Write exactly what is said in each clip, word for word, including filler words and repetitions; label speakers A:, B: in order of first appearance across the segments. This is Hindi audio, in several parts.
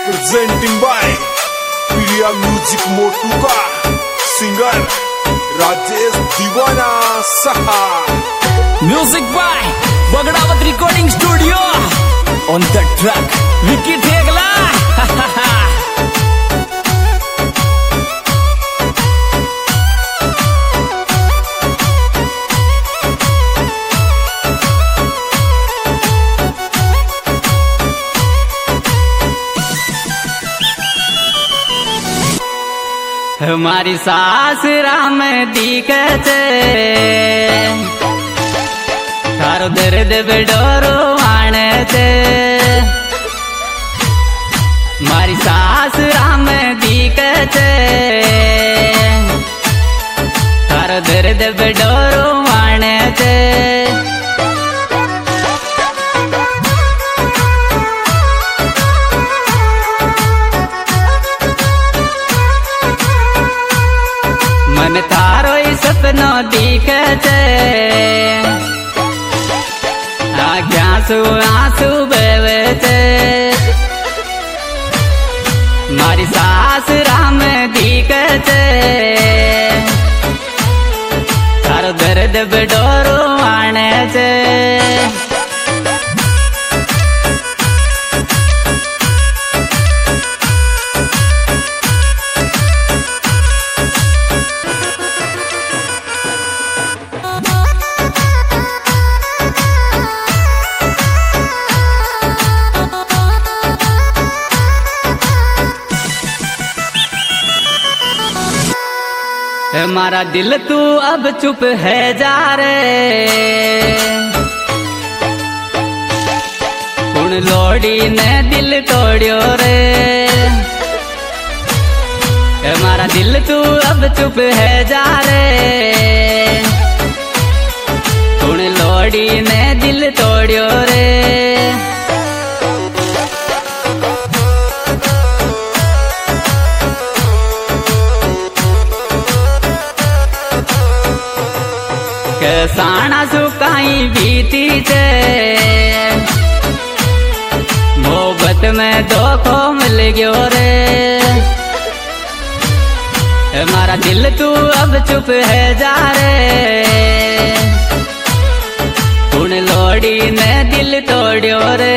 A: Presenting by Priya music Motu का सिंगर राजेश दीवाना सहा।
B: Music by Bagdawat recording studio on the track Vicky Thegla. हमारी सास राम दिखते थारो दर्द बेडोरो आनते। मारी सास राम दिखते थारो दर्द बेडोरो आनते। मन थारो सपनो दिखते आंसू आंसू बहते। मारी सास राम दिखते थारो दर्द बेडोरो आने से। हमारा दिल तू अब चुप है जा रे कुण लोड़ी ने दिल तोड़ियो रे। हमारा दिल तू अब चुप है जा रे कुण लोड़ी ने दिल तोड़ियो रे। साना सुकाई बीती चे मोहब्बत में धोखो मिल गयो रे। हमारा दिल तू अब चुप है जा रे कुण लोड़ी ने दिल तोड़ियो रे।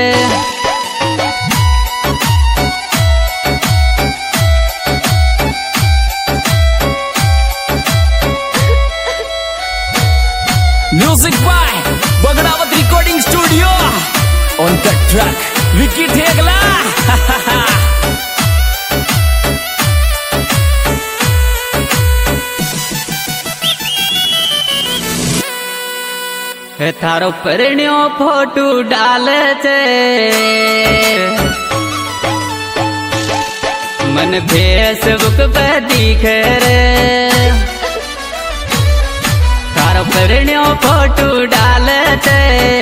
B: Music by Bagdawat recording studio on the track Vicky Thegla. थारो परिण्यो फोटो डाले थे मन फेसबुक पे दिखे रे। थारो परिण्यो फोटो डालते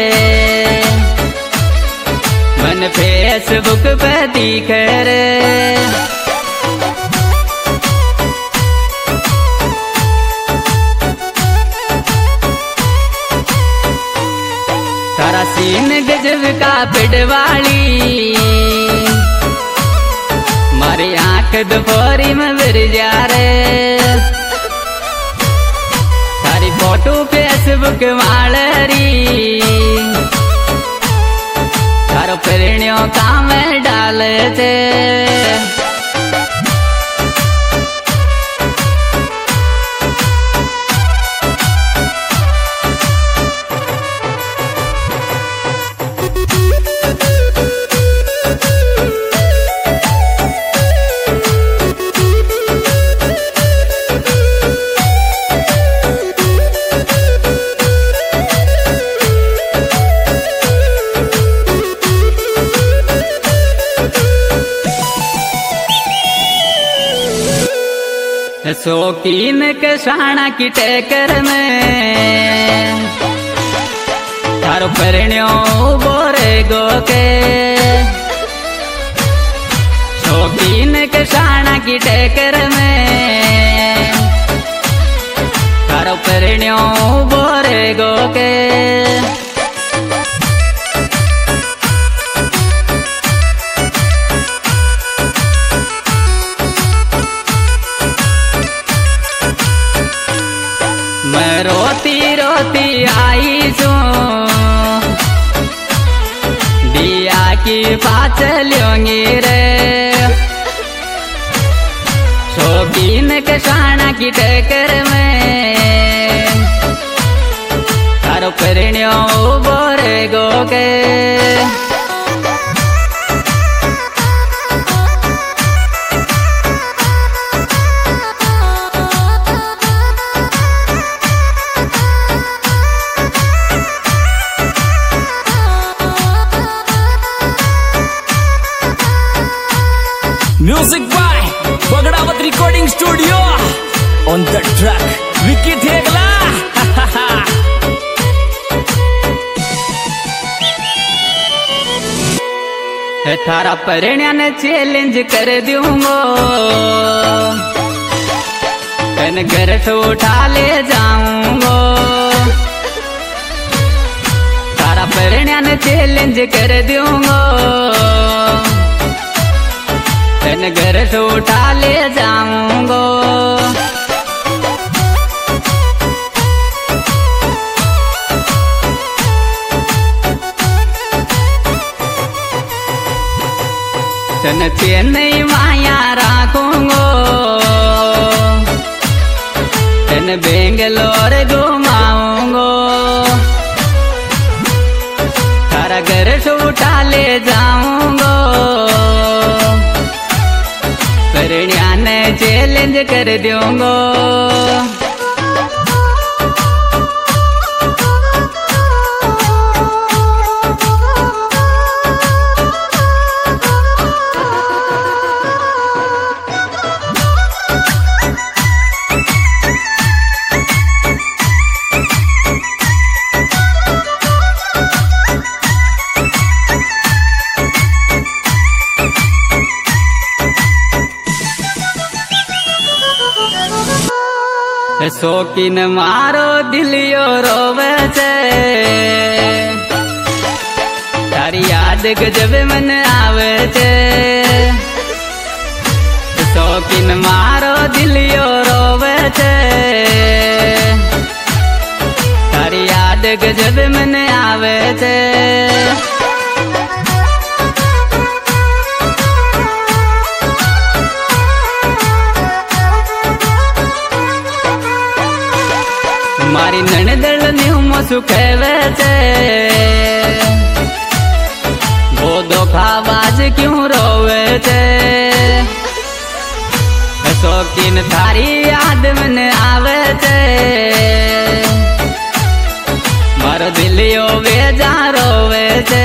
B: मन फेसबुक पे दिखे रे। तारा सीन गजब का पिडवाली मारी आंख दोपहरी में बिर जा रे। फोटो फेसबुक वाली थारो परिण्यो काम डालते। शौकीन के शाना की टेकर में थारो परिण्यो बोरे गो के। शौकीन के शाना की टेकर में थारो परिण्यो बोरे गो के। आई सू दिया की पाच लोंगी रे शौकीन के शाना की टक्कर में तारो परिण्यो बोरे गो के
C: Music by Bagdawat Recording Studio. On the track, Vicky Thegla.
B: थारा परिण्या ने चैलेंज कर दूंगो कन घर से उठा ले जाऊंगो थारा परिण्या ने चैलेंज कर दूंगो कन घर से उठा ले जाऊंगो तन चेन्नई माया राखूंगो तन बेंगलोर घुमाऊंगो तारा घर से उठा ले जाऊंगो परिण्या ने चैलेंज कर दूंगो शौकीन मारो दिलियो रोवे छे तारी याद गजब मन आवे छे शौकीन मारो दिलियो रोवे छे तारी याद गजब मन आवे छे मारी ननदल न्यूमो सुखेवे छे वो धोखाबाज क्यों रोवे छे शौकीन थारी याद मन आवे छे मारो दिलियो बेजा रोवे छे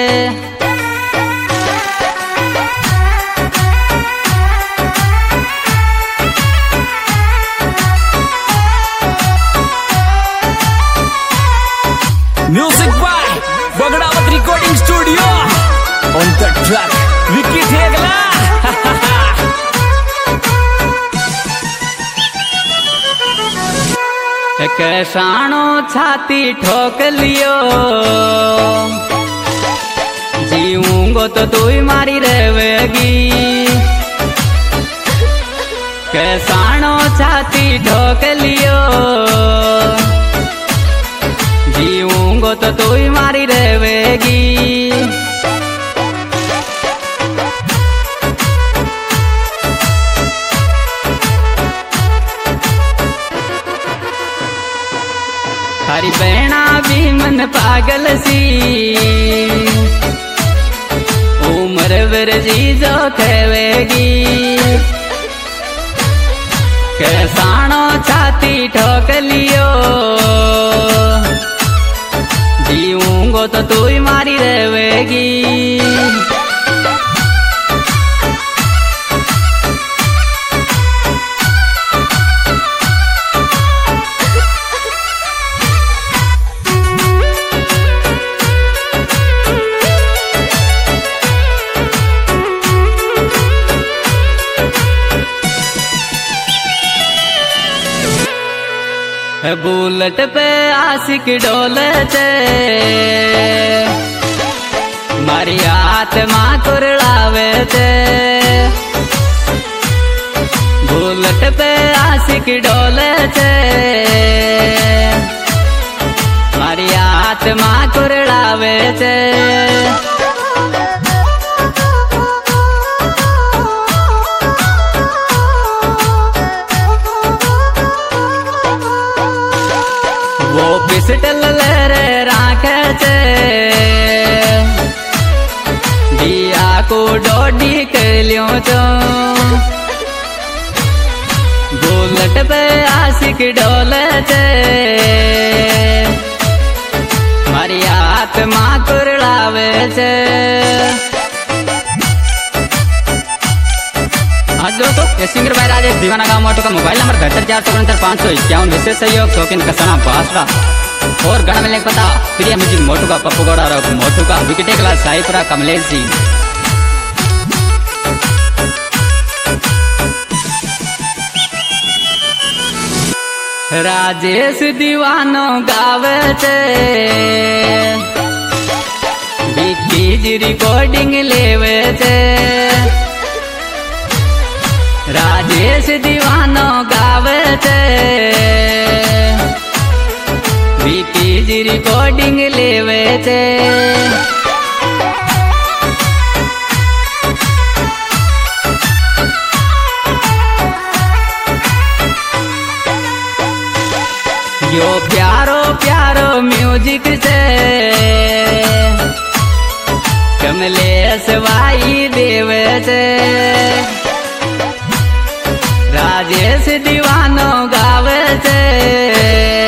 C: Music by Bagdawat Recording Studio. On the track, Vicky Thegla.
B: कैसाणो छाती ठोक लियो जीऊंगो तो तू ही मारी रहेगी कैसाणो छाती ठोक लियो जीऊंगो तो तू ही मारी रहेगी थारी बहना भी मन पागल सी उम्र वर जी जो खेवेगी कैसाणो छाती ठोक लियो जीऊंगो तो तू ही मारी रहेगी बुलेट पे आशिक डोले छे मारी आत्मा कुरड़ावे छे बुलेट पे आशिक डोले छे आत्मा कुरड़ावे छे। वो पिस्टल ले रे राखे छे दिया को डोडी कर लियो तो बुलेट पे आशिक डोले छे मारी आत्मा कुरड़ावे छे। आज दोस्तों ये सिंगर भाई राजेश दीवाना गाँव मोटू का मोबाइल नंबर बहत्तर चार सौ उनहत्तर पाँच सौ इक्यावन विशेष सहयोग शौकीन कसाना बासरा और गाना मिलने का पता प्रिया म्यूजिक मोटू का पप्पू गौड़ा और मोटू का विकेटे क्लास साईपुरा कमलेश जी। राजेश दीवानो गावे छे विक्की जी रिकॉर्डिंग लेवे छे। राजेश दीवानो गावे छे विक्की जी रिकॉर्डिंग लेवे छे। यो प्यारो प्यारो म्यूजिक से कमलेश भाई देवे से। राजेश दीवानो गावे से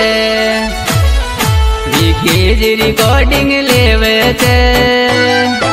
B: विक्की जी रिकॉर्डिंग लेवे से।